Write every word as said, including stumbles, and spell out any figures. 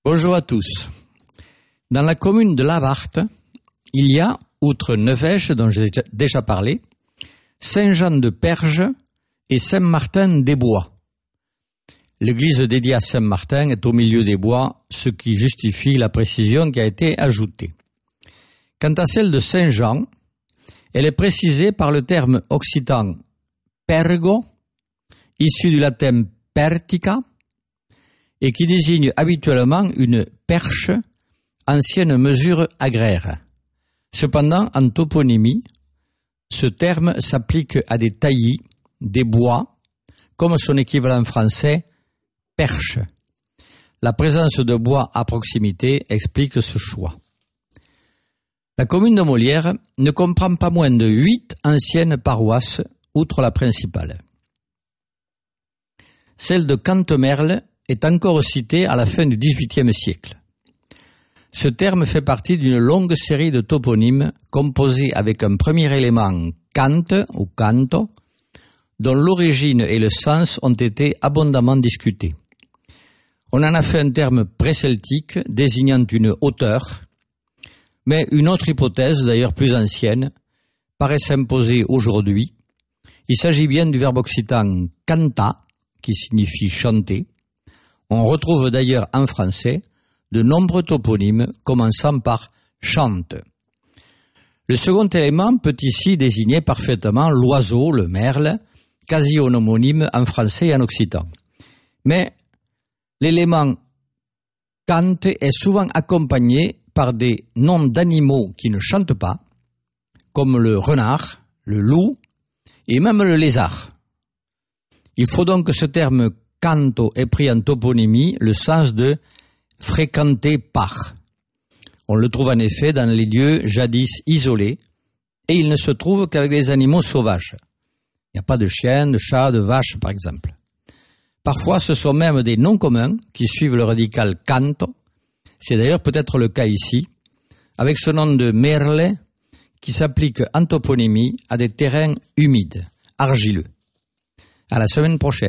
Bonjour à tous. Dans la commune de Labarthe, il y a, outre Nevège, dont j'ai déjà parlé, Saint-Jean-de-Perge et Saint-Martin-des-Bois. L'église dédiée à Saint-Martin est au milieu des bois, ce qui justifie la précision qui a été ajoutée. Quant à celle de Saint-Jean, elle est précisée par le terme occitan pergo, issu du latin pertica, et qui désigne habituellement une perche, ancienne mesure agraire. Cependant, en toponymie, ce terme s'applique à des taillis, des bois, comme son équivalent français, perche. La présence de bois à proximité explique ce choix. La commune de Molières ne comprend pas moins de huit anciennes paroisses, outre la principale. Celle de Cantemerle est encore citée à la fin du dix-huitième siècle. Ce terme fait partie d'une longue série de toponymes composés avec un premier élément cante ou canto, dont l'origine et le sens ont été abondamment discutés. On en a fait un terme pré-celtique désignant une hauteur, mais une autre hypothèse, d'ailleurs plus ancienne, paraît s'imposer aujourd'hui. Il s'agit bien du verbe occitan canta, qui signifie chanter. On retrouve d'ailleurs en français de nombreux toponymes commençant par chante. Le second élément peut ici désigner parfaitement l'oiseau, le merle, quasi homonyme en français et en occitan. Mais l'élément cante est souvent accompagné par des noms d'animaux qui ne chantent pas, comme le renard, le loup et même le lézard. Il faut donc que ce terme canto ait pris en toponymie le sens de fréquenté par. On le trouve en effet dans les lieux jadis isolés et il ne se trouve qu'avec des animaux sauvages. Il n'y a pas de chiens, de chats, de vaches par exemple. Parfois ce sont même des noms communs qui suivent le radical canto. C'est d'ailleurs peut-être le cas ici, avec ce nom de merle qui s'applique en toponymie à des terrains humides, argileux. À la semaine prochaine.